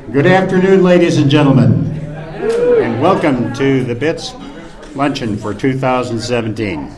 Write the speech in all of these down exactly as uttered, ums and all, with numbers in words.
Good afternoon, ladies and gentlemen, and welcome to the B I T S Luncheon for two thousand seventeen.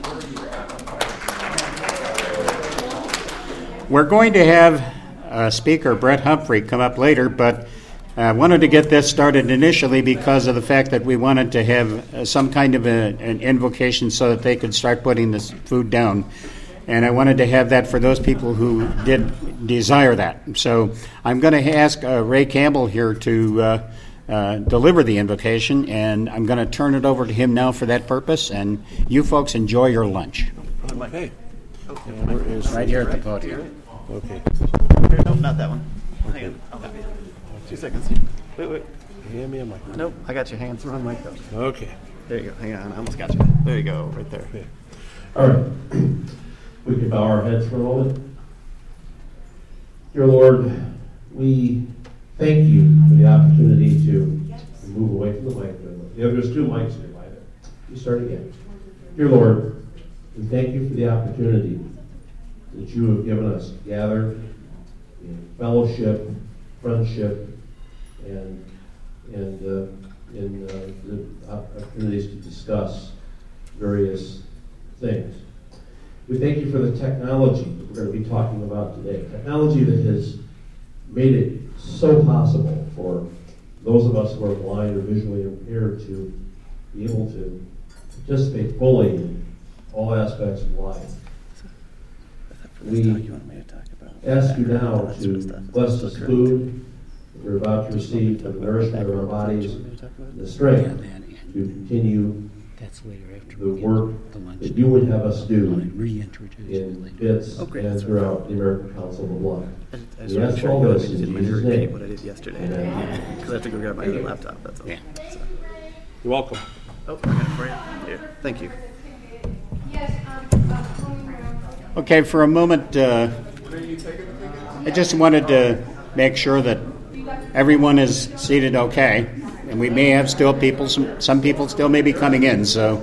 We're going to have uh, speaker Brett Humphrey come up later, but I uh, wanted to get this started initially because of the fact that we wanted to have uh, some kind of a, an invocation so that they could start putting this food down. And I wanted to have that for those people who did desire that. So I'm going to ask uh, Ray Campbell here to uh, uh, deliver the invocation, and I'm going to turn it over to him now for that purpose. And you folks enjoy your lunch. Okay. And where is right here at the podium. Okay. Nope, not that one. Hang on. I'll have you. Two seconds. Wait, wait. Hand me a mic. Nope, I got your hands wrong mic though. Okay. There you go. Hang on, I almost got you. There you go, right there. Okay. All right. We can bow our heads for a moment. Dear Lord, we thank you for the opportunity to move away from the mic. Yeah, there's two mics nearby there. You start again. Dear Lord, we thank you for the opportunity that you have given us to gather in fellowship, friendship, and and uh, in uh, the opportunities to discuss various things. We thank you for the technology that we're going to be talking about today. Technology that has made it so possible for those of us who are blind or visually impaired to be able to participate fully in all aspects of life. We ask you now to bless this food that we're about to receive for the nourishment of our bodies, and the strength to continue the work that you would have us do in B I T S Oh, great. and throughout the American Council of the Blind. I just, I just We wanted to ask show all you this I in did my Jesus' repeat name. what I did yesterday. Amen. Because I have to go grab my other laptop, that's all. Yeah. So. You're welcome. Oh, I got it for you. Here, thank you. Okay, for a moment, uh, I just wanted to make sure that everyone is seated okay. And we may have still people, some, some people still may be coming in, so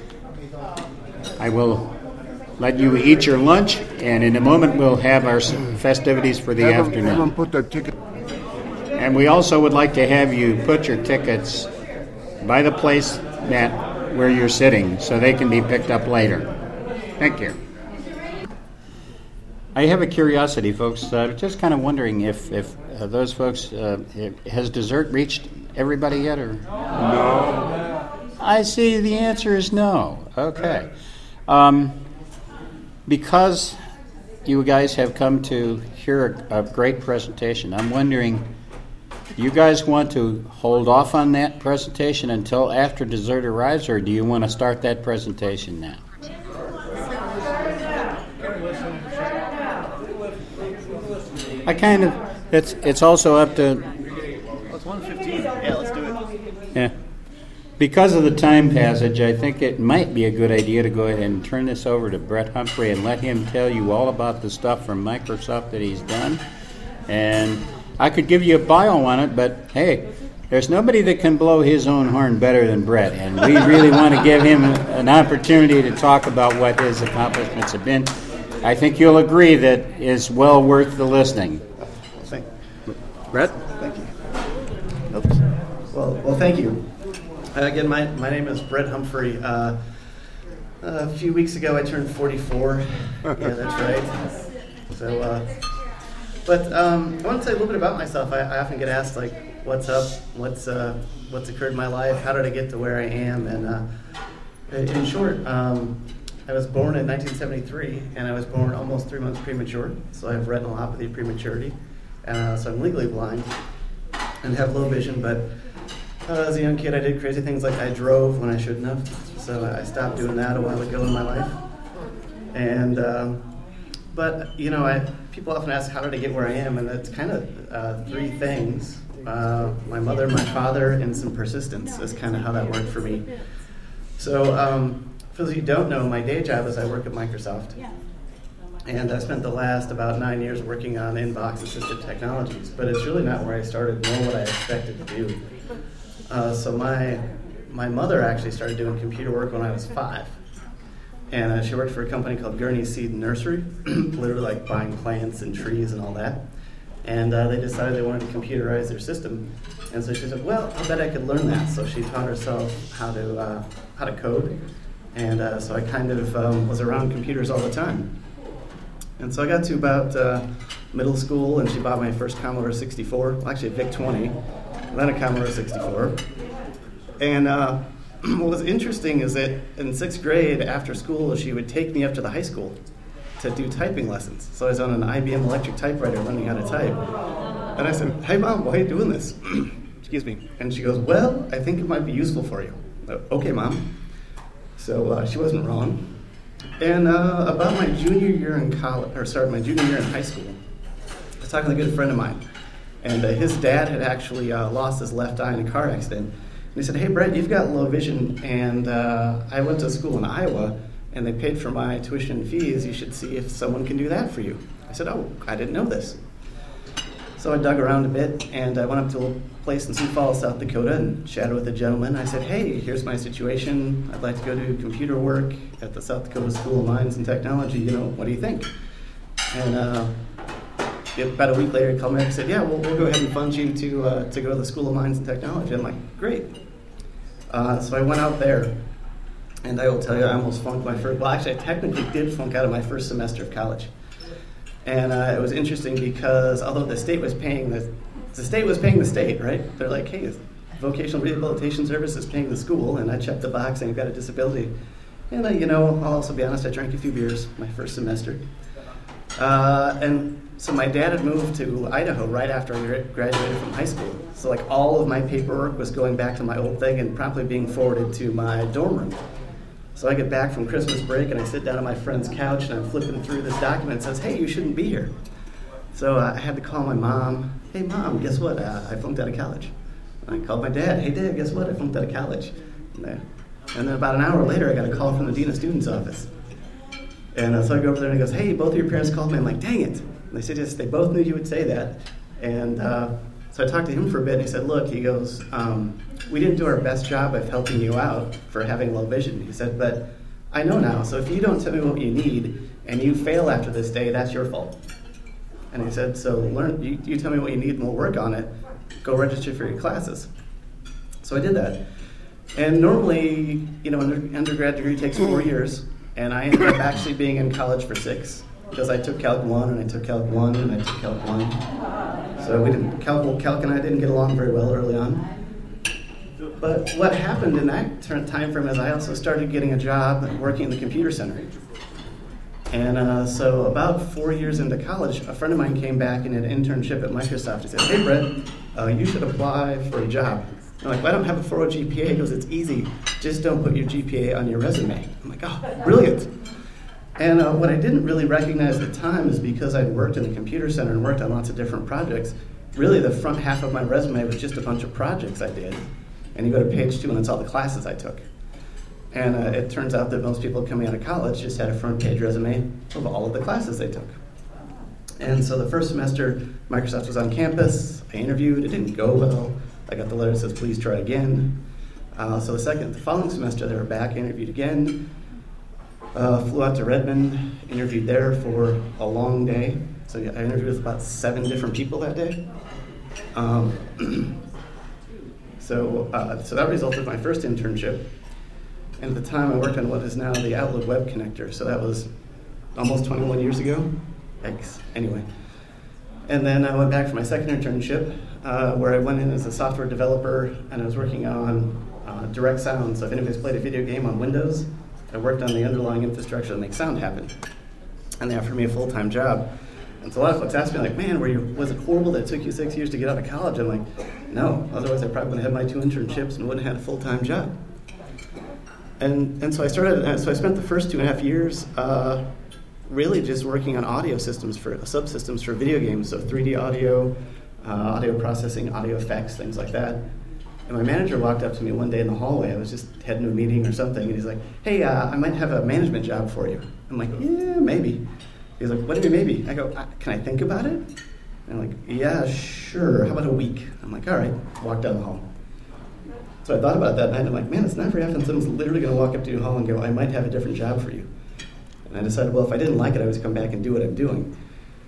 I will let you eat your lunch, and in a moment we'll have our festivities for the Have them, afternoon. have them put their ticket. And we also would like to have you put your tickets by the place that where you're sitting so they can be picked up later. Thank you. I have a curiosity, folks. Uh, just kind of wondering if, if uh, those folks, uh, has dessert reached everybody yet? Or no. I see the answer is no. Okay. Um, because you guys have come to hear a, a great presentation, I'm wondering, you guys want to hold off on that presentation until after dessert arrives, or do you want to start that presentation now? I kind of, it's it's also up to, Oh, it's one fifteen. Yeah, let's do it. yeah. Because of the time passage, I think it might be a good idea to go ahead and turn this over to Brett Humphrey and let him tell you all about the stuff from Microsoft that he's done. And I could give you a bio on it, but hey, there's nobody that can blow his own horn better than Brett, and we really want to give him an opportunity to talk about what his accomplishments have been. I think you'll agree that is well worth the listening. Thank, Brett? thank you. Oops. Well, well, thank you. Uh, again, my, my name is Brett Humphrey. Uh, a few weeks ago, I turned forty-four. Yeah, that's right. So, uh, but um, I want to tell you a little bit about myself. I, I often get asked, like, what's up? What's uh, what's occurred in my life? How did I get to where I am? And uh, in short, um, I was born in nineteen seventy-three, and I was born almost three months premature. So I have retinopathy prematurity, uh, so I'm legally blind and have low vision. But uh, as a young kid, I did crazy things like I drove when I shouldn't have. So I stopped doing that a while ago in my life. And um, but you know, I people often ask, how did I get where I am? And it's kind of uh, three things: uh, my mother, my father, and some persistence is kind of how that worked for me. So. Um, For those of you who don't know, my day job is I work at Microsoft. And I spent the last about nine years working on inbox assisted technologies, but it's really not where I started, nor what I expected to do. Uh, so my my mother actually started doing computer work when I was five. And uh, she worked for a company called Gurney Seed Nursery, literally like buying plants and trees and all that. And uh, they decided they wanted to computerize their system. And so she said, well, I bet I could learn that. So she taught herself how to uh, how to code. And uh, so I kind of um, was around computers all the time. And so I got to about uh, middle school, and she bought my first Commodore sixty-four, well, actually a VIC twenty, then a Commodore sixty-four. And uh, what was interesting is that in sixth grade, after school, she would take me up to the high school to do typing lessons. So I was on an I B M electric typewriter learning how to type. And I said, hey, Mom, why are you doing this? Excuse me. And she goes, well, I think it might be useful for you. Uh, okay, Mom. So uh, she wasn't wrong. And uh, about my junior year in college, or sorry, my junior year in high school, I was talking to a good friend of mine. And uh, his dad had actually uh, lost his left eye in a car accident. And he said, hey, Brett, you've got low vision, and uh, I went to school in Iowa, and they paid for my tuition and fees. You should see if someone can do that for you. I said, oh, I didn't know this. So I dug around a bit, and I went up to a place in Sioux Falls, South Dakota, and chatted with a gentleman. I said, hey, here's my situation. I'd like to go do computer work at the South Dakota School of Mines and Technology. You know, what do you think? And uh, about a week later, he called me up and said, yeah, well, we'll go ahead and fund you to uh, to go to the School of Mines and Technology. I'm like, great. Uh, so I went out there, and I will tell you, I almost flunked my first, well, actually, I technically did flunk out of my first semester of college. And uh, it was interesting because although the state was paying the, the state was paying the state, right? They're like, hey, vocational rehabilitation service is paying the school, and I checked the box saying I've got a disability. And uh, you know, I'll also be honest, I drank a few beers my first semester. Uh, and so my dad had moved to Idaho right after I graduated from high school. So like all of my paperwork was going back to my old thing and promptly being forwarded to my dorm room. So I get back from Christmas break and I sit down on my friend's couch and I'm flipping through this document that says, hey, you shouldn't be here. So uh, I had to call my mom. Hey, Mom, guess what? Uh, I flunked out of college. And I called my dad. Hey, Dad, guess what? I flunked out of college. And, uh, and then about an hour later, I got a call from the Dean of Students office. And uh, so I go over there and he goes, hey, both of your parents called me. I'm like, dang it. And they said, yes, they both knew you would say that. And uh, so I talked to him for a bit and he said, look, he goes, um, we didn't do our best job of helping you out for having low vision. He said, but I know now, so if you don't tell me what you need and you fail after this day, that's your fault. And he said, so learn. You, you tell me what you need and we'll work on it. Go register for your classes. So I did that. And normally, you know, an undergrad degree takes four years, and I ended up actually being in college for six because I took Calc one and I took Calc one and I took Calc one. So we didn't, Calc, Calc and I didn't get along very well early on. But what happened in that time frame is I also started getting a job working in the computer center. And uh, so about four years into college, a friend of mine came back and had an internship at Microsoft. He said, hey, Brett, uh, you should apply for a job. I'm like, well, I don't have a four point oh G P A. He goes, it's easy. Just don't put your G P A on your resume. I'm like, oh, brilliant. And uh, what I didn't really recognize at the time is because I'd worked in the computer center and worked on lots of different projects, really the front half of my resume was just a bunch of projects I did. And you go to page two, and it's all the classes I took. And uh, it turns out that most people coming out of college just had a front page resume of all of the classes they took. And so the first semester, Microsoft was on campus. I interviewed. It didn't go well. I got the letter that says, please try again. Uh, so the second, the following semester, they were back, interviewed again. Uh, flew out to Redmond, interviewed there for a long day. So yeah, I interviewed with about seven different people that day. Um, So, uh, so that resulted in my first internship. And at the time, I worked on what is now the Outlook Web Connector. So that was almost twenty-one years ago. Yikes. Anyway. And then I went back for my second internship, uh, where I went in as a software developer, and I was working on uh, direct sound. So if anybody's played a video game on Windows, I worked on the underlying infrastructure that makes sound happen. And they offered me a full-time job. And so a lot of folks ask me, like, man, were you, was it horrible that it took you six years to get out of college? I'm like, no. Otherwise, I probably would have had my two internships and wouldn't have had a full-time job. And and so I started. So I spent the first two and a half years uh, really just working on audio systems for subsystems for video games. So three D audio, uh, audio processing, audio effects, things like that. And my manager walked up to me one day in the hallway. I was just heading to a meeting or something, and he's like, "Hey, uh, I might have a management job for you." I'm like, "Yeah, maybe." He's like, what do you mean maybe? I go, can I think about it? And I'm like, yeah, sure. How about a week? I'm like, all right. Walk down the hall. So I thought about that night, and I'm like, man, it's not very often someone's literally going to walk up to you in the hall and go, I might have a different job for you. And I decided, well, if I didn't like it, I would come back and do what I'm doing.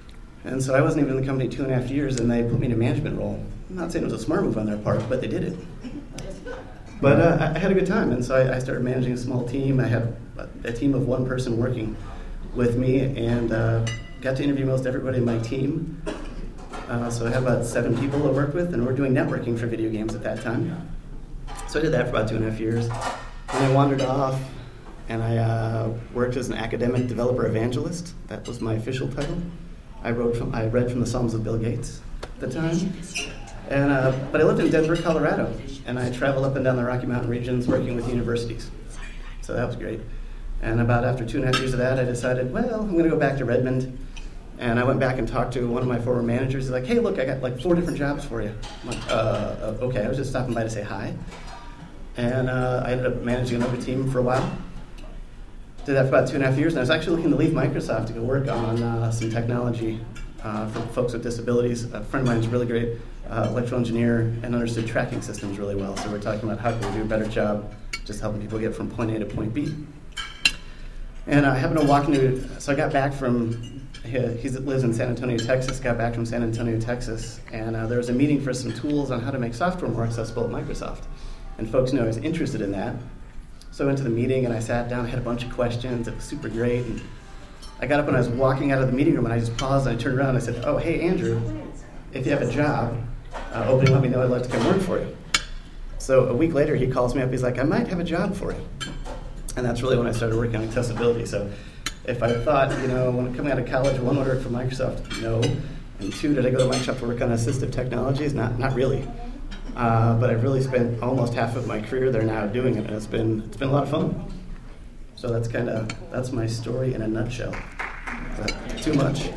And so I wasn't even in the company two and a half years, and they put me in a management role. I'm not saying it was a smart move on their part, but they did it. But uh, I had a good time, and so I, I started managing a small team. I had a, a team of one person working with me, and uh, got to interview most everybody in my team. Uh, so I have about seven people I work with, and we're doing networking for video games at that time. So I did that for about two and a half years. Then I wandered off, and I uh, worked as an academic developer evangelist. That was my official title. I wrote from I read from the Psalms of Bill Gates at the time. And uh, but I lived in Denver, Colorado, and I traveled up and down the Rocky Mountain regions working with universities. So that was great. And about after two and a half years of that, I decided, well, I'm going to go back to Redmond. And I went back and talked to one of my former managers. He's like, hey, look, I got like four different jobs for you. I'm like, uh, okay, I was just stopping by to say hi. And uh, I ended up managing another team for a while. Did that for about two and a half years, and I was actually looking to leave Microsoft to go work on uh, some technology uh, for folks with disabilities. A friend of mine is really great, uh, electrical engineer, and understood tracking systems really well. So we're talking about how can we do a better job just helping people get from point A to point B. And I happened to walk into, so I got back from, he, he lives in San Antonio, Texas, got back from San Antonio, Texas, and uh, there was a meeting for some tools on how to make software more accessible at Microsoft. And folks knew I was interested in that. So I went to the meeting and I sat down, I had a bunch of questions, it was super great. And I got up and I was walking out of the meeting room and I just paused and I turned around and I said, oh, hey, Andrew, if you have a job uh, opening, let me know, I'd like to come work for you. So a week later he calls me up, he's like, I might have a job for you. And that's really when I started working on accessibility. So if I thought, you know, when coming out of college, one, would I work for Microsoft? No. And two, did I go to Microsoft to work on assistive technologies? Not, not really. Uh, but I've really spent almost half of my career there now doing it, and it's been it's been a lot of fun. So that's kind of that's my story in a nutshell. But too much.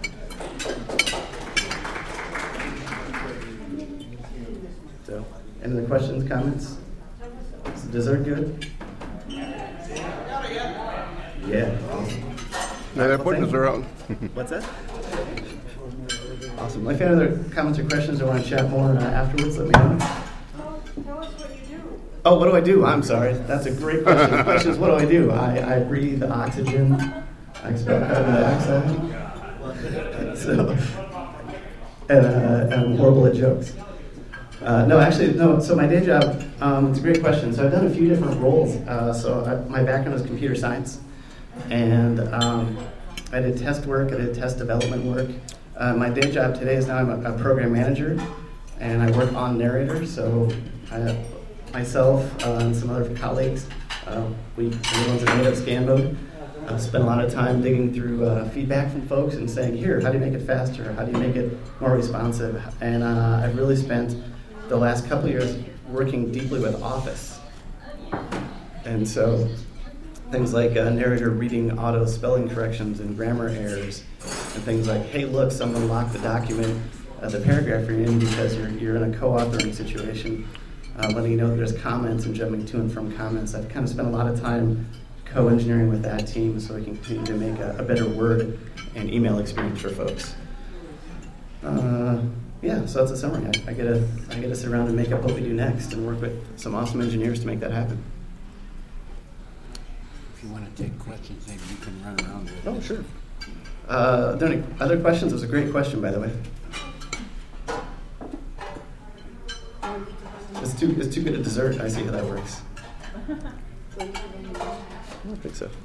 So, any other questions, comments? Is the dessert good? Yeah, awesome. Now they're putting dessert out. What's that? Awesome. If you have other comments or questions or want to chat more uh, afterwards, let me know. Tell us what you do. Oh, what do I do? I'm sorry. That's a great question. The question is, what do I do? I, I breathe oxygen. I expel carbon dioxide. So, and, uh, and I'm horrible at jokes. Uh, no, actually, no. So my day job, um, it's a great question. So I've done a few different roles. Uh, so I, my background is computer science. And um, I did test work. I did test development work. Uh, my day job today is now I'm a, a program manager, and I work on Narrator. So I, myself uh, and some other colleagues, uh, we the ones that made up Scanmode, uh, spend a lot of time digging through uh, feedback from folks and saying, here, how do you make it faster? How do you make it more responsive? And uh, I've really spent the last couple of years working deeply with Office. And so things like uh, Narrator reading auto spelling corrections and grammar errors, and things like, hey, look, someone locked the document, uh, the paragraph you're in because you're you're in a co-authoring situation, uh, letting you know that there's comments and jumping to and from comments. I've kind of spent a lot of time co-engineering with that team so we can continue to make a, a better Word and email experience for folks. Uh, yeah, so that's a summary. I, I get to I get to sit around and make up what we do next and work with some awesome engineers to make that happen. If you want to take questions, maybe you can run around with it. Oh, sure. Uh, are there any other questions? It was a great question, by the way. It's too, it's too good a dessert. I see how that works. I don't think so.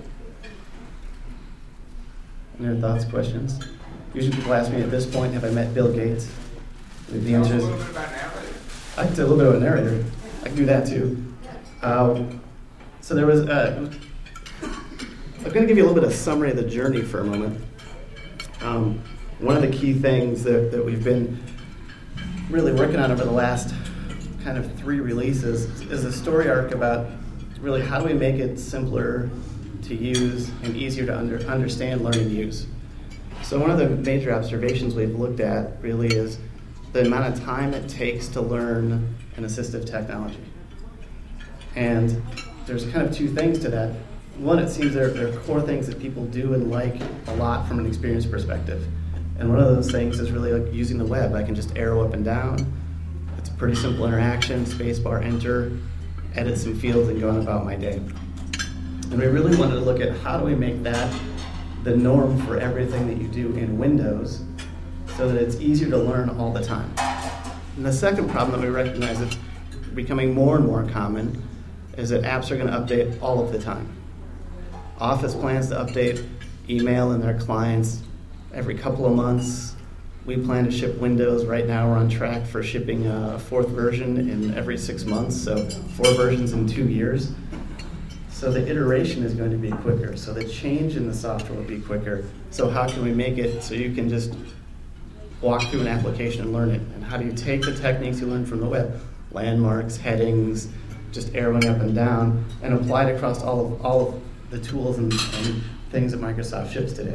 Any other thoughts, questions? Usually people ask me at this point, have I met Bill Gates? The answer is, I can tell a little bit about Narrator. I can do that too. Um, so there was, uh, I'm going to give you a little bit of summary of the journey for a moment. Um, one of the key things that, that we've been really working on over the last kind of three releases is a story arc about really how do we make it simpler to use and easier to under, understand, learn, and use. So one of the major observations we've looked at really is the amount of time it takes to learn an assistive technology. And there's kind of two things to that. One, it seems there, there are core things that people do and like a lot from an experience perspective. And one of those things is really like using the web. I can just arrow up and down. It's a pretty simple interaction, spacebar, enter, edit some fields, and go on about my day. And we really wanted to look at how do we make that the norm for everything that you do in Windows so that it's easier to learn all the time. And the second problem that we recognize is becoming more and more common is that apps are going to update all of the time. Office plans to update email and their clients every couple of months. We plan to ship Windows. Right now we're on track for shipping a fourth version in every six months, so four versions in two years. So the iteration is going to be quicker. So the change in the software will be quicker. So how can we make it so you can just walk through an application and learn it? And how do you take the techniques you learned from the web, landmarks, headings, just arrowing up and down, and apply it across all of, all of the tools and, and things that Microsoft ships today?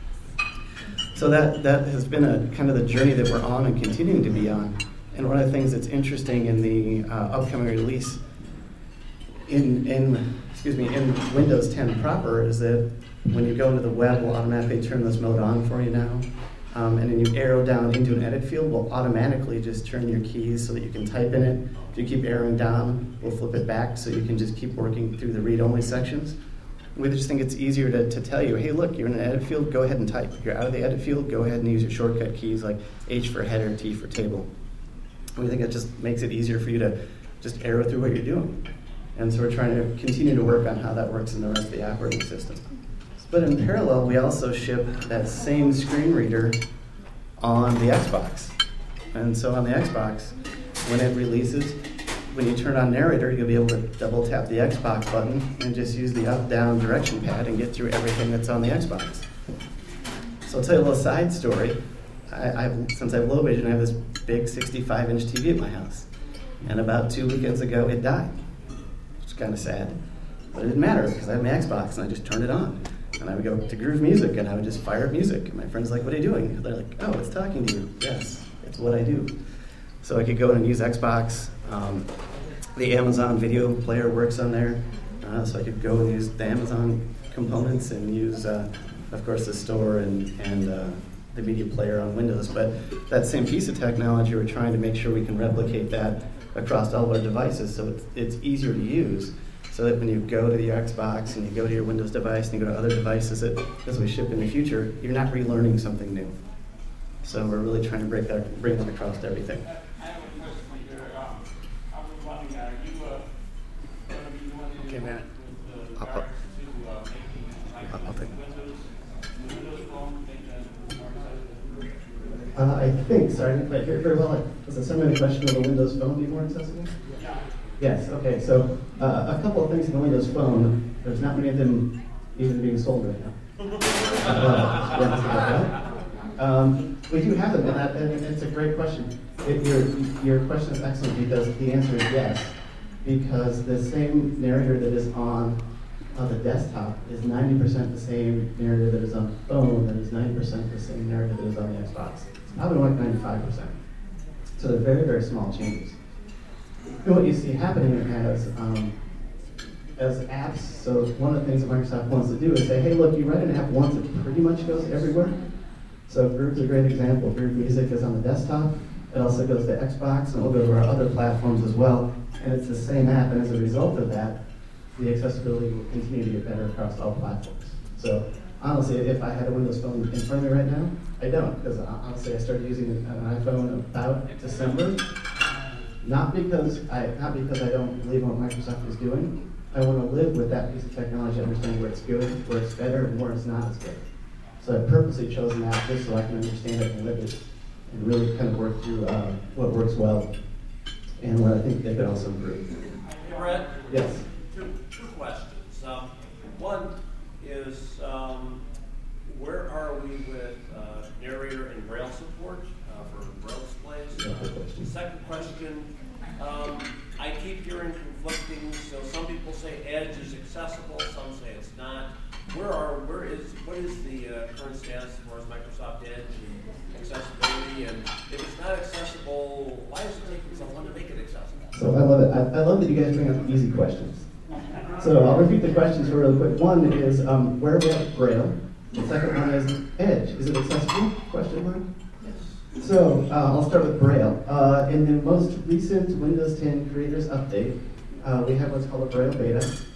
So that, that has been a kind of the journey that we're on and continuing to be on. And one of the things that's interesting in the uh, upcoming release in, in, excuse me, in Windows ten proper is that when you go into the web, we'll automatically turn this mode on for you now. Um, and then you arrow down into an edit field, we'll automatically just turn your keys so that you can type in it. If you keep arrowing down, we'll flip it back so you can just keep working through the read-only sections. We just think it's easier to, to tell you, hey, look, you're in an edit field, go ahead and type. If you're out of the edit field, go ahead and use your shortcut keys like H for header, T for table. We think it just makes it easier for you to just arrow through what you're doing. And so we're trying to continue to work on how that works in the rest of the operating system. But in parallel, we also ship that same screen reader on the Xbox. And so on the Xbox, when it releases, when you turn on Narrator, you'll be able to double tap the Xbox button and just use the up-down direction pad and get through everything that's on the Xbox. So I'll tell you a little side story. I, I've, since I've low vision, I have this big sixty-five inch T V at my house. And about two weekends ago, it died, which is kind of sad. But it didn't matter because I have my Xbox and I just turned it on. And I would go to Groove Music and I would just fire up music. And my friend's like, what are you doing? And they're like, oh, it's talking to you. Yes, it's what I do. So I could go and use Xbox. Um, the Amazon video player works on there. Uh, so I could go and use the Amazon components and use, uh, of course, the store and, and uh, the media player on Windows. But that same piece of technology, we're trying to make sure we can replicate that across all of our devices so it's, it's easier to use. So that when you go to your Xbox and you go to your Windows device and you go to other devices that, as we ship in the future, you're not relearning something new. So we're really trying to break that, bring that across to everything. Okay, man. I'll, I'll, I'll take uh, I think, sorry, I didn't quite hear it very well. Was it some kind of question of the Windows Phone be more accessible? Yes, okay, so uh, a couple of things in the Windows Phone. There's not many of them even being sold right now. uh, um, we do have them, and, that, and it's a great question. It, your, your question is excellent because the answer is yes, because the same narrator that is on uh, the desktop is ninety percent the same narrator that is on the phone, that is ninety percent the same narrator that is on the Xbox. It's probably like ninety-five percent. So they're very, very small changes. And what you see happening as um, as apps, so one of the things that Microsoft wants to do is say, hey, look, you write an app once, it pretty much goes everywhere. So Groove's a great example. Groove Music is on the desktop. It also goes to Xbox, and it will go to our other platforms as well. And it's the same app, and as a result of that, the accessibility will continue to get better across all platforms. So honestly, if I had a Windows Phone in front of me right now, I don't, because honestly, I started using an iPhone about December. Not because I not because I don't believe in what Microsoft is doing. I want to live with that piece of technology, understand where it's good, where it's better, and where it's not as good. So I purposely chose an app just so I can understand it and live it, and really kind of work through uh, what works well, and what I think they could also improve. Hey, Brett? Yes? Two, two questions. Um, one is, um, where are we with uh, narrator and Braille support uh, for Braille displays? Uh, second question, um, I keep hearing conflicting, so some people say Edge is accessible, some say it's not. Where are, where is, what is the uh, current status as far as Microsoft Edge and accessibility? And if it's not accessible, why is it taking so long to make it accessible? So I love it. I, I love that you guys bring up easy questions. So I'll repeat the questions real quick. One is, um, where are we at with Braille? The second one is Edge. Is it accessible? Question mark. So uh, I'll start with Braille. Uh, in the most recent Windows ten Creators Update, uh, we have what's called a Braille beta.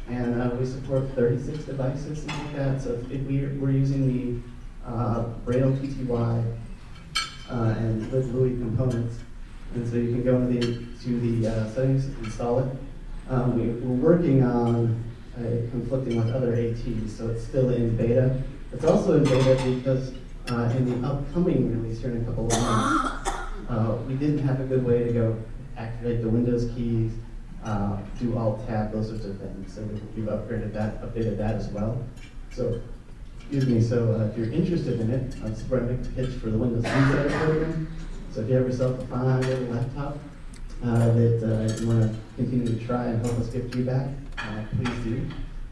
and uh, we support thirty-six devices, something like that. So if we, we're using the uh, Braille P T Y uh, and with Louis components, and so you can go into the, to the uh, settings, install it. Um, we, we're working on uh, conflicting with other A Ts, so it's still in beta. It's also in beta because uh, in the upcoming release here in a couple of months, uh, we didn't have a good way to go activate the Windows keys, uh, do Alt Tab, those sorts of things. So we've upgraded that, updated that as well. So, excuse me. So uh, if you're interested in it, that's where I make the pitch for the Windows Insider program. So if you have yourself a fine little laptop uh, that uh, you want to continue to try and help us give feedback, uh, please do.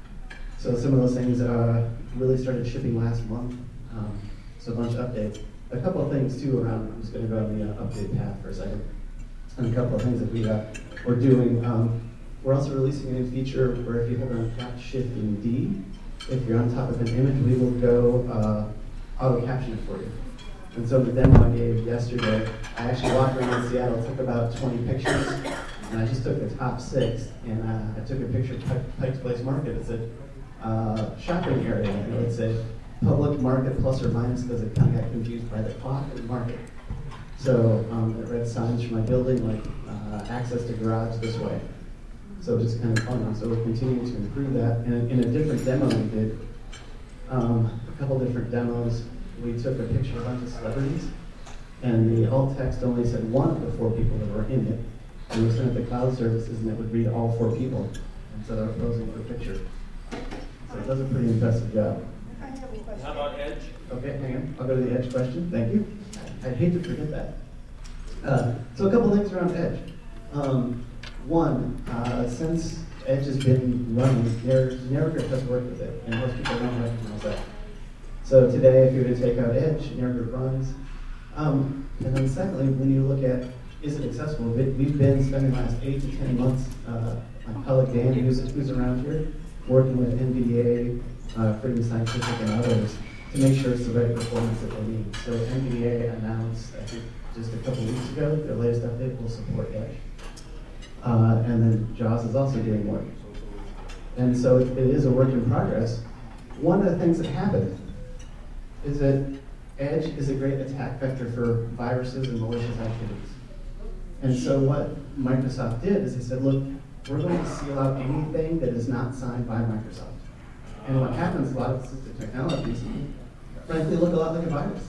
So some of those things uh, really started shipping last month. Um, so a bunch of updates. A couple of things too around, I'm just going to go on the uh, update path for a second. And a couple of things that we, uh, we're doing. Um, we're also releasing a new feature where if you hold on Cap, Shift, and D, if you're on top of an image, we will go uh, auto caption it for you. And so the demo I gave yesterday, I actually walked around Seattle, took about twenty pictures, and I just took the top six, and uh, I took a picture of Pike, Pike's Place Market. It said uh, shopping area, and it said public market plus or minus because it kind of got confused by the clock and market. So um, it read signs for my building like uh, access to garage this way. So just kind of fun. So we're continuing to improve that. And in a different demo we did, um, a couple different demos, we took a picture of a bunch of celebrities, and the alt text only said one of the four people that were in it. And we sent it to cloud services, and it would read all four people instead of posing for a picture. So it does a pretty impressive job. I have a question. How about Edge? Okay, hang on. I'll go to the Edge question. Thank you. I'd hate to forget that. Uh, so a couple things around Edge. Um, one, uh, since Edge has been running, NarrowGrip has worked with it, and most people don't recognize that. So today, if you were to take out Edge, NarrowGrip runs. Um, and then secondly, when you look at, is it accessible? We've been spending the last eight to ten months, uh, my colleague Dan, who's, who's around here, working with N V D A, uh, Freedom Scientific, and others to make sure it's the right performance that they need. So N V D A announced, I think, just a couple weeks ago, their latest update will support Edge. Uh, and then JAWS is also doing work. And so it, it is a work in progress. One of the things that happened is that Edge is a great attack vector for viruses and malicious activities. And so what Microsoft did is they said, look, we're going to seal out anything that is not signed by Microsoft. And what happens, a lot of assistive technologies, frankly, look a lot like a virus.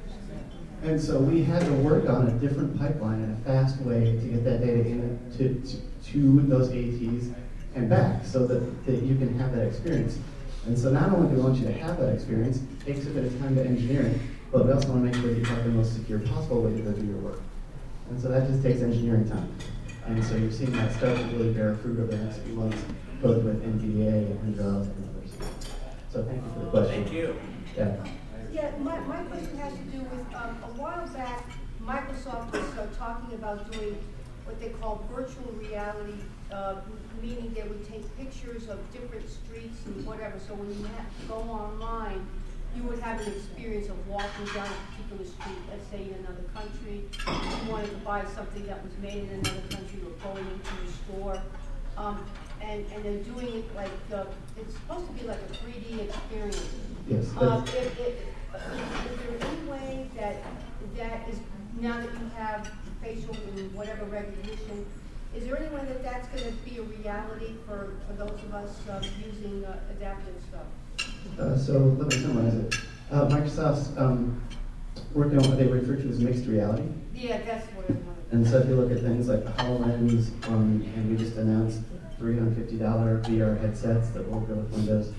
And so we had to work on a different pipeline and a fast way to get that data in to, to, to those A Ts and back so that, that you can have that experience. And so not only do we want you to have that experience, it takes a bit of time to engineer it, but we also want to make sure that you have the most secure possible way to go do your work. And so that just takes engineering time. And so you're seeing that start to really bear fruit over the next few months, both with N V D A and JAWS and others. So thank you for the question. Thank you. Yeah. Yeah, my, my question has to do with, um, a while back, Microsoft was uh, talking about doing what they call virtual reality, uh, meaning they would take pictures of different streets and whatever, so when you have to go online, you would have an experience of walking down a particular street, let's say in another country, you wanted to buy something that was made in another country or going into a store. Um, and, and they're doing it like, uh, it's supposed to be like a three D experience. Yes. Um, if, if, is there any way that that is, now that you have facial and whatever recognition, is there any way that that's going to be a reality for, for those of us uh, using uh, adaptive stuff? Uh, so let me summarize it. Uh, Microsoft's um, working on what they refer to as mixed reality. Yeah, that's what I wanted. And so if you look at things like the HoloLens, um, and we just announced three hundred fifty dollars V R headsets that will go with Windows.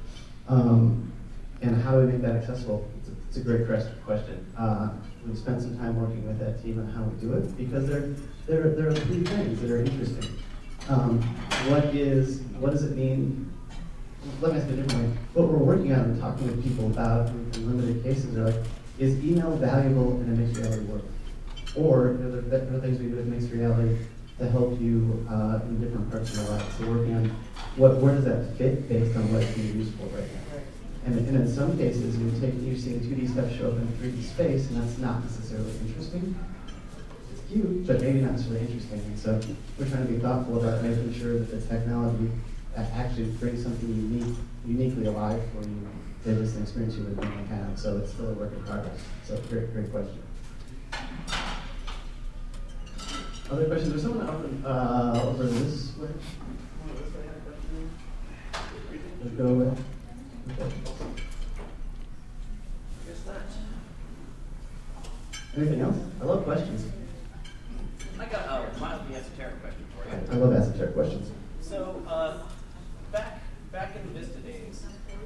Um, and how do we make that accessible? It's a, it's a great question. Uh, we've spent some time working with that team on how we do it because there, there, there are three things that are interesting. Um, what is, what does it mean? Let me ask it a different way. What we're working on and talking with people about in, in limited cases are like, is email valuable in a mixed reality world? Or are there, there are things we do with mixed reality to help you uh, in different parts of your life? So working on what, where does that fit based on what it's being used for right now? And, and in some cases, you take you're seeing two D stuff show up in three D space, and that's not necessarily interesting. It's cute, but maybe not necessarily interesting. And so we're trying to be thoughtful about making sure that the technology uh, actually bring something unique, uniquely alive for you. It is an experience you would normally have, so it's still a work in progress. So great, great question. Other questions? There's someone over, uh, over this way. Let's go with. Okay. Anything else? I love questions. I got a mildly esoteric question for you. I love esoteric questions. So, uh, back back in the Vista days,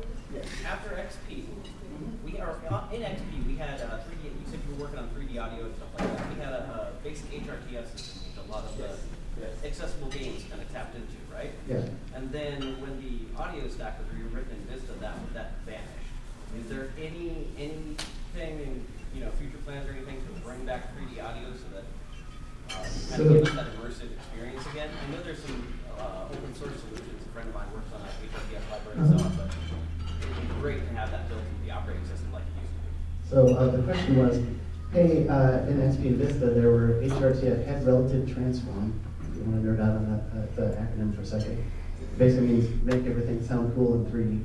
after X P, we are in X P. We had uh, three D. You said you were working on three D audio and stuff like that. We had a, a basic H R T S system, which a lot of the accessible games kind of tapped into, right? Yeah. And then when the audio stack was rewritten in Vista, that that vanished. Is there any anything in you know future plans or anything to bring back three D audio so that uh, kind of give us that immersive experience again? I know there's some uh, open source solutions. A friend of mine works on a H R T S library and so on, but it'd be great to have that built into the operating system like it used to be. So uh, the question was, hey, uh, in X P and Vista, there were H R T S, head relative transform. If you want to nerd out on that, uh, the acronym for a second. It basically means make everything sound cool in three D.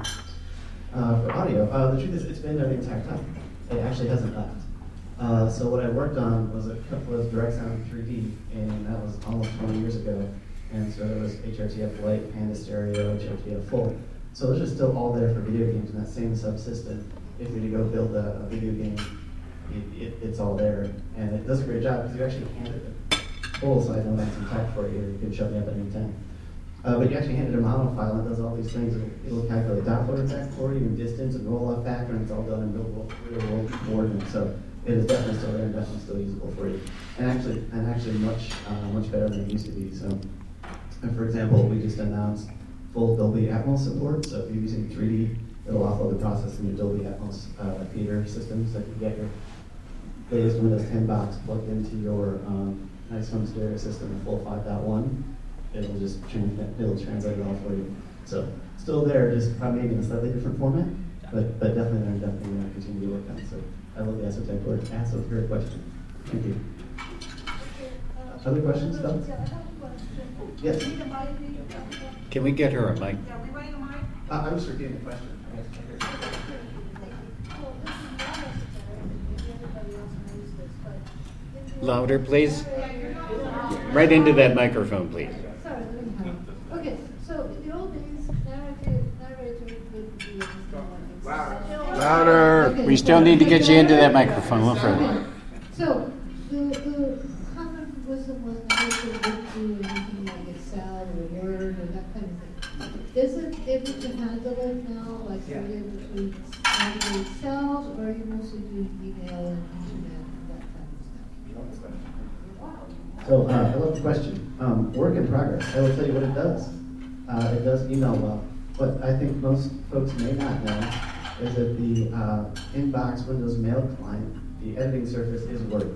Uh, for audio, uh, the truth is it's been there the entire time. It actually hasn't left. Uh, so what I worked on was a couple of direct sound in three D, and that was almost twenty years ago. And so there was H R T F Lite, Panda Stereo, H R T F Full. So those are still all there for video games in that same subsystem. If we go build a, a video game, it, it, it's all there. And it does a great job because you actually hand it the full, so I know that's some type for you, or you can shut me up at any time. Uh, but you actually hand it a mono file and it does all these things. It'll, it'll calculate Doppler effect for you, and distance and roll-off factor, and it's all done in real-world real coordinates. So it is definitely still there and definitely still usable for you. And actually, and actually much, uh, much better than it used to be. So, and for example, we just announced full Dolby Atmos support. So if you're using three D, it'll offload the process in your Dolby Atmos uh, theater systems. So you can get your latest Windows ten box plugged into your um, nice home stereo system in full five point one. It'll just transmit, it'll translate it all for you. So still there, just probably maybe in a slightly different format, but but definitely there and definitely going to continue to work on. So I love the esoteric word. Esoteric question. Thank you. Okay, uh, Other questions, uh, Doug? yeah, I have a question. Yes. Need a mic, need a- Can we get her a mic? Yeah, we running a mic? Uh, I'm just repeating the question. Well, this is not necessary, maybe everybody else knows this, but. in the- Louder, please. Yeah, you're not- Right into that microphone, please. Sorry, let me help. Okay, so in the old days, narrative, narrator would be in this. Louder. Okay. We still need to get you into that microphone a little further. Okay. So, the, the common wisdom was narrator would do anything like Excel or Word or that kind of thing. Is it able to handle it now, like Yeah. are you able to handle Excel, or are you mostly doing email and internet and that kind of stuff? Wow. So uh, I love the question. Um, work in progress. I will tell you what it does. Uh, it does email well. What I think most folks may not know is that the uh, inbox Windows Mail client, the editing surface is Word.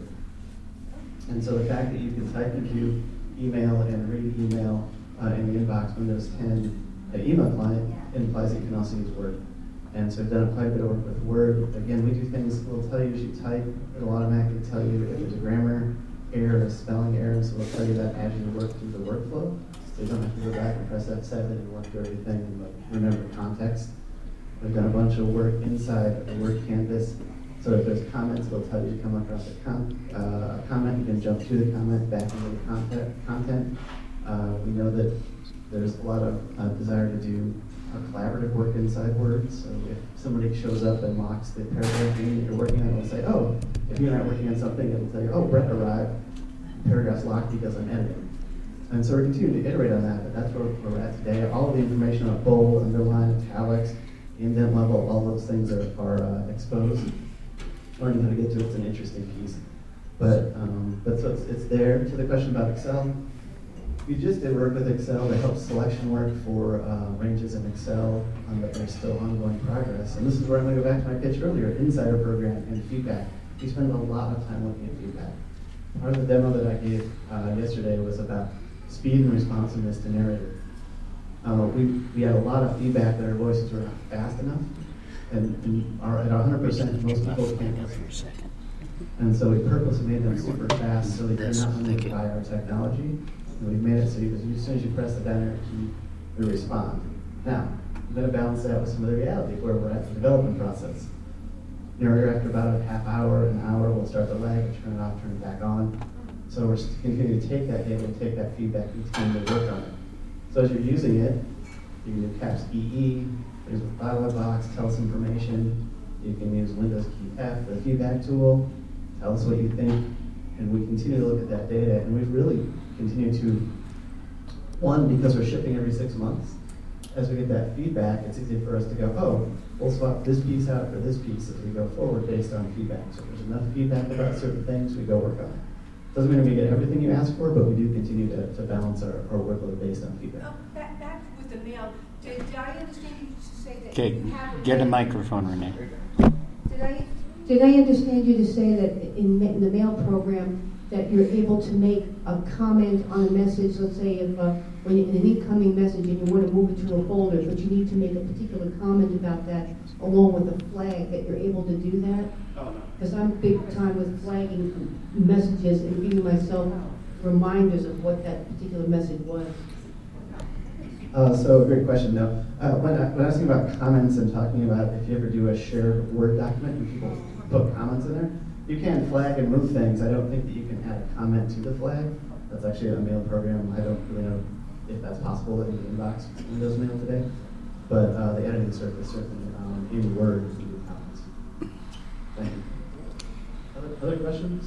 And so the fact that you can type into email and read email uh, in the inbox Windows ten uh, email client implies that you can also use Word. And so we've done quite a bit of work with Word. Again, we do things, we'll tell you as you type, it'll automatically tell you if there's a grammar error, a spelling error, so we'll tell you that as you work through the workflow. So you don't have to go back and press F seven and work through everything and like, remember context. We've done a bunch of work inside of the Word canvas. So if there's comments, we'll tell you to come across a com uh, comment. You can jump to the comment, back into the content. content. Uh, we know that there's a lot of uh, desire to do a collaborative work inside Word. So if somebody shows up and mocks the paragraph that you're working on, it'll say, oh, if you're not working on something, it'll tell you, oh, Brett arrived. Paragraph's locked because I'm editing. And so we're continuing to iterate on that, but that's where we're at today. All of the information on bold, underline, italics, indent level, all those things are, are uh, exposed. Learning how to get to it's an interesting piece. But um, but so it's, it's there. To the question about Excel, we just did work with Excel to help selection work for uh, ranges in Excel, um, but there's still ongoing progress. And this is where I'm going to go back to my pitch earlier, Insider Program and feedback. We spend a lot of time looking at feedback. Part of the demo that I gave uh, yesterday was about speed and responsiveness to narrative. Uh, we, we had a lot of feedback that our voices were not fast enough, and, and our, at one hundred percent, most people can't listen. And so we purposely made them super fast so that you're not limited by our technology. And we've made it so you, as soon as you press the down arrow key, we respond. Now, I'm going to balance that with some of the reality where we're at the development process. You know, after about a half hour, an hour, we'll start the lag, turn it off, turn it back on. So we're continuing to take that data and take that feedback and continue to work on it. So as you're using it, you can do CAPS E E, there's a dialog box, tell us information. You can use Windows Key F, the feedback tool, tell us what you think, and we continue to look at that data, and we've really continued to, one, because we're shipping every six months, as we get that feedback, it's easy for us to go, oh, we'll swap this piece out for this piece as we go forward based on feedback. So if there's enough feedback about certain things, we go work on it. Doesn't mean we get everything you ask for, but we do continue to, to balance our, our workload based on feedback. Oh, back, back with the mail, did, did I understand you to say that Okay, you have get a microphone, Renee. Did I, did I understand you to say that in, ma- in the mail program that you're able to make a comment on a message, let's say if uh, when you, in an incoming message and you want to move it to a folder, but you need to make a particular comment about that along with a flag, that you're able to do that? Oh, no. Because I'm big time with flagging messages and giving myself reminders of what that particular message was. Uh, so, great question. No, uh, when, I, when I was thinking about comments and talking about if you ever do a shared Word document and people put comments in there, you can flag and move things. I don't think that you can add a comment to the flag. That's actually a mail program. I don't really know if that's possible in the inbox Windows Mail today. But uh, the editing surface certainly um, in Word you can do comments. Thank you. Other, other questions?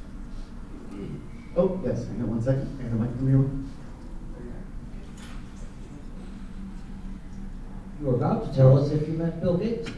Oh, yes. Hang on one second. I got a mic from here. You were about to tell us if you met Bill Gates.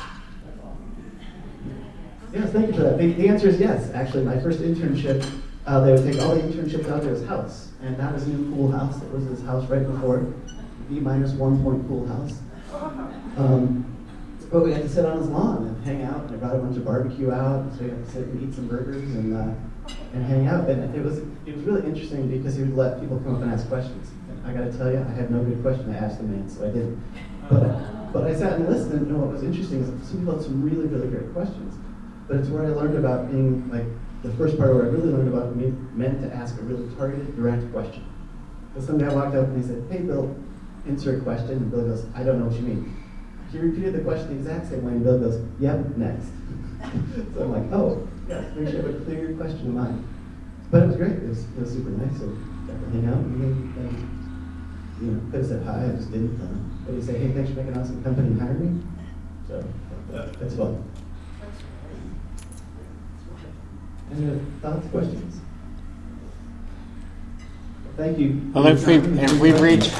Yes, thank you for that. The, the answer is yes. Actually, my first internship, uh, they would take all the internships out to his house, and not his new cool house. It was his house right before, B minus one point cool house. Um, but we had to sit on his lawn and hang out. And I brought a bunch of barbecue out, so we had to sit and eat some burgers and uh, and hang out. And it was it was really interesting because he would let people come up and ask questions. And I got to tell you, I had no good question to ask the man, so I didn't. But but I sat and listened, and you know what was interesting is that some people had some really really great questions. But it's where I learned about being, like, the first part where I really learned about me meant to ask a really targeted, direct question. Because someday I walked up and he said, hey, Bill, insert question. And Bill goes, I don't know what you mean. He repeated the question the exact same way, and Bill goes, yep, next. So I'm like, oh, yes, make sure you have a clear question in mind. But it was great. It was, it was super nice. So got to hang out and, and you know, could have said hi, I just didn't. Uh, but he said, hey, thanks for making an awesome company and hiring me. So that's fun. Any other thoughts, questions? Thank you. Well, if we've, if we've reached,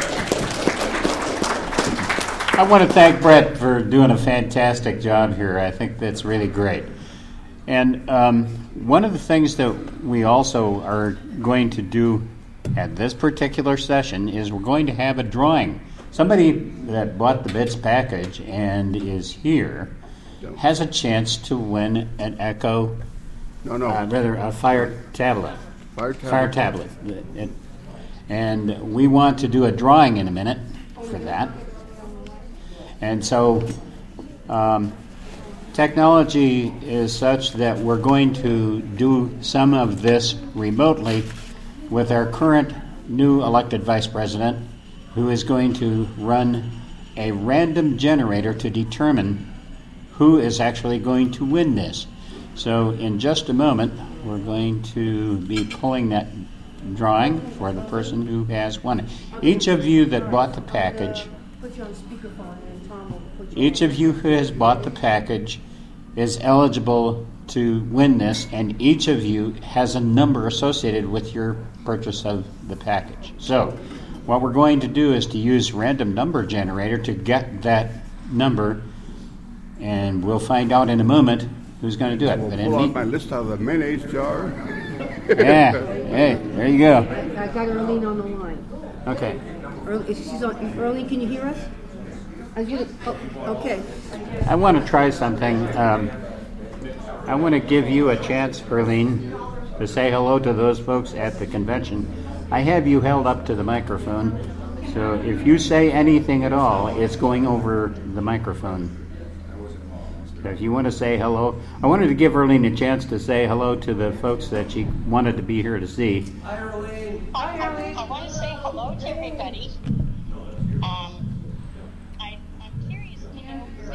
I want to thank Brett for doing a fantastic job here. I think that's really great. And um, one of the things that we also are going to do at this particular session is we're going to have a drawing. Somebody that bought the Bits package and is here has a chance to win an Echo. No, no. Uh, rather, a Fire tablet. Fire tablet. Fire tablet. It- and we want to do a drawing in a minute for that. And so, um, technology is such that we're going to do some of this remotely with our current new elected vice president, who is going to run a random generator to determine who is actually going to win this. So in just a moment, we're going to be pulling that drawing for the person who has won it. Each of you that bought the package, Put you on speakerphone and Tom will put you each of you who has bought the package is eligible to win this, and each of you has a number associated with your purchase of the package. So what we're going to do is to use random number generator to get that number, and we'll find out in a moment who's going to do it. We'll But pull in out my list out of the mayonnaise jar. yeah, hey, there you go. I got Earlene on the line. Okay. Earl- is she's on, Earlene, can you hear us? I was gonna, oh, okay. I want to try something. Um, I want to give you a chance, Earlene, to say hello to those folks at the convention. I have you held up to the microphone, so if you say anything at all, it's going over the microphone. So if you want to say hello, I wanted to give Earlene a chance to say hello to the folks that she wanted to be here to see. Hi, Earlene. I, I, I want to say hello to everybody.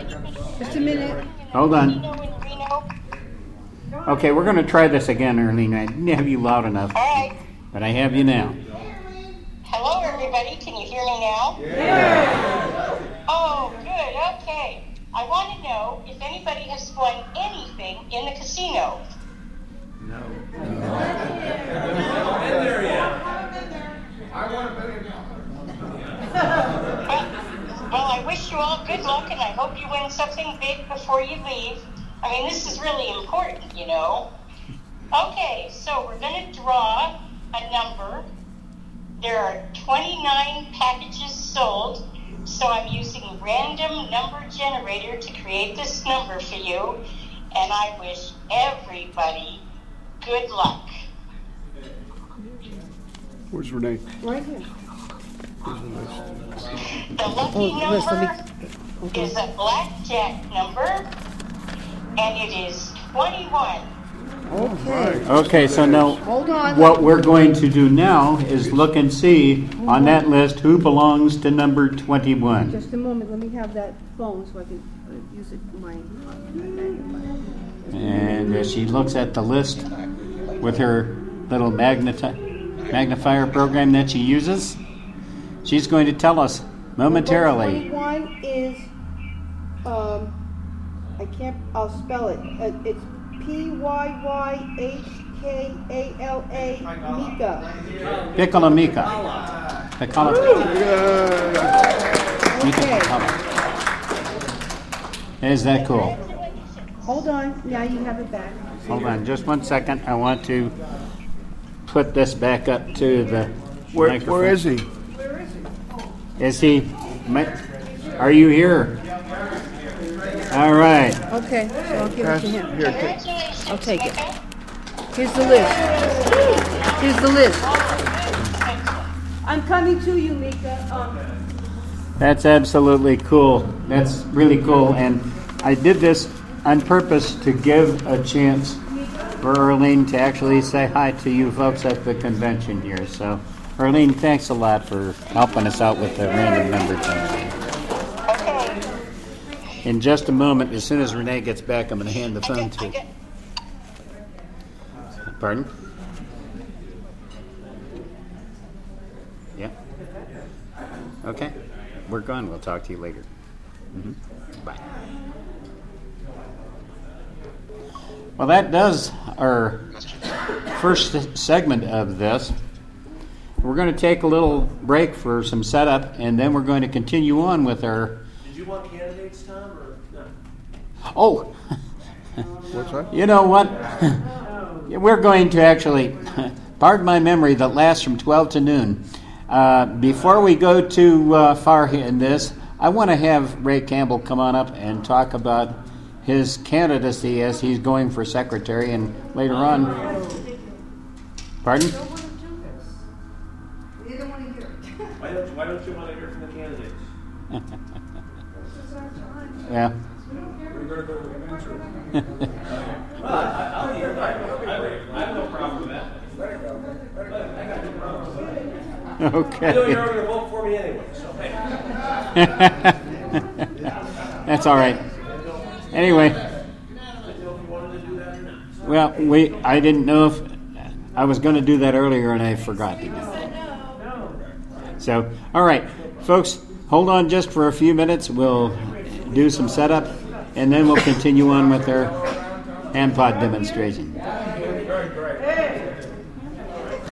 Just a minute. Hold on. Okay, we're going to try this again, Arlene. I didn't have you loud enough. All right. But I have you now. Hello, everybody. Can you hear me now? Yeah. Oh, good. Okay. I want to know if anybody has won anything in the casino. No. Well, well, I wish you all good luck, and I hope you win something big before you leave. I mean, this is really important, you know. Okay, so we're going to draw a number. There are twenty-nine packages sold, so I'm using random number generator to create this number for you, and I wish everybody good luck. Where's Renee? Right here. The lucky Oh, yes, let number me- okay. is a blackjack number, and it is twenty-one. Okay. Okay, so now Hold on. what we're going to do now is look and see on that list who belongs to number twenty-one. Just a moment, let me have that phone so I can uh, use it for my magnifier. And as she looks at the list with her little magneti- magnifier program that she uses, she's going to tell us momentarily. Twenty-one is, um, I can't, I'll spell it. Uh, It's P Y Y H K A L A Mika. Piccola Mika. Piccola Mika Okay. Piccola. Is that cool? Hold on, now you have it back. Hold on just one second. I want to put this back up to the Where, microphone. where is he? Is he? mi- Are you here? All right. Okay, so I'll give it Pass, to him. here, take, Congratulations, I'll take it. Mika. Here's the list. Here's the list. I'm coming to you, Mika. Um, That's absolutely cool. That's really cool. And I did this on purpose to give a chance for Arlene to actually say hi to you folks at the convention here. So, Arlene, thanks a lot for helping us out with the random number thing. Okay. In just a moment, as soon as Renee gets back, I'm going to hand the I phone got, I to. got, Pardon? Yeah. Okay. We're gone. We'll talk to you later. Mhm. Bye. Well, that does our first segment of this. We're going to take a little break for some setup, and then we're going to continue on with our. Did you want candidates, Tom, or not? Oh, what's that? you know what? We're going to actually, pardon my memory, that lasts from twelve to noon. Uh, before we go too uh, far in this, I want to have Ray Campbell come on up and talk about his candidacy as he's going for secretary, and later on. Pardon? Why don't you, why don't you want to hear from the candidates? Yeah. Well, I, I'll hear. I, I, I have no problem with that. I got no problem with that. Okay. I know you're going to vote for me anyway, so hey. That's all right. Anyway, I didn't know if you wanted to do that or not. well, we I didn't know if I was going to do that earlier, and I forgot to do that. So, all right, folks, hold on just for a few minutes. We'll do some setup, and then we'll continue on with our hand pod demonstration.